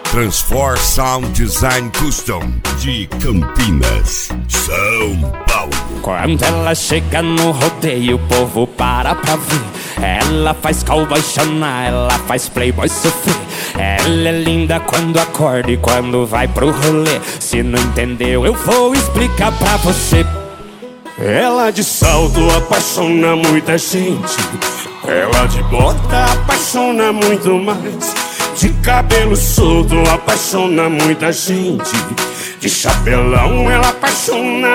Transfor Sound Design Custom de Campinas, São Paulo. Quando ela chega no rodeio, o povo para pra ver. Ela faz cowboy chorar, ela faz playboy sofrer. Ela é linda quando acorda e quando vai pro rolê. Se não entendeu, eu vou explicar pra você. Ela de salto apaixona muita gente. Ela de bota apaixona muito mais. De cabelo solto apaixona muita gente. De chapelão ela apaixona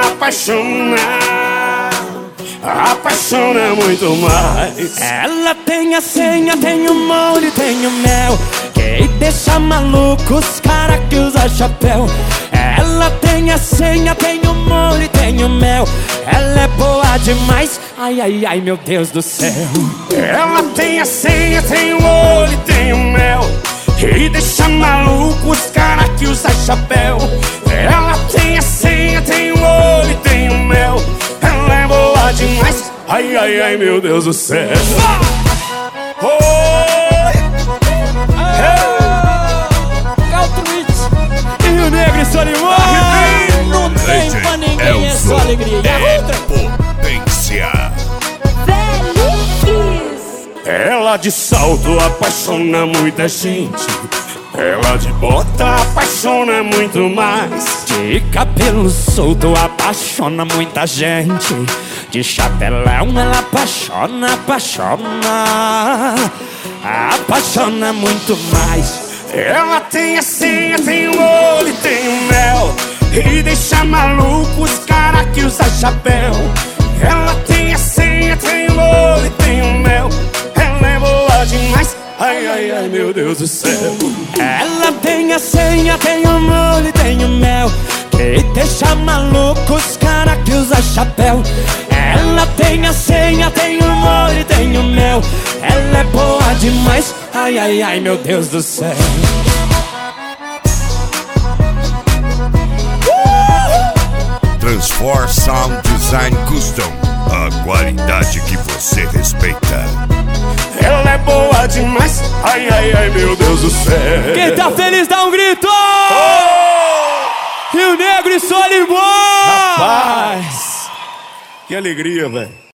muito mais. Ela tem a senha, tem o molho, tem o mel, que deixa maluco os cara que usa chapéu. Ela tem a senha, tem o molho, tem o mel. Ela é boa demais, ai, ai, ai, meu Deus do céu. Ela tem a senha, tem o molho, tem o mel, e deixa maluco os cara que usa chapéu. Ela tem a senha, tem o olho e tem o mel. Ela é boa demais, ai, ai, ai, meu Deus do céu. E o Negro e Solimão. Não tem pra ninguém, é só alegria. Potência. Ela de salto apaixona muita gente. Ela de bota apaixona muito mais. De cabelo solto apaixona muita gente. De chapelão ela apaixona muito mais. Ela tem a senha, tem o olho e tem o mel, e deixa maluco os cara que usa chapéu. Ela tem a senha, tem o olho e tem o mel. Ela é boa demais, ai, ai, ai, meu Deus do céu. Ela tem a senha, tem o molho e tem o mel, que deixa maluco os cara que usa chapéu. Ela tem a senha, tem o molho e tem o mel. Ela é boa demais, ai, ai, ai, meu Deus do céu. Transfor Sound Design Custom, a qualidade que você respeita. Ela é boa demais, ai, ai, ai, meu Deus do céu. Quem tá feliz dá um grito! E o Negro e Solimão! Rapaz, que alegria, velho.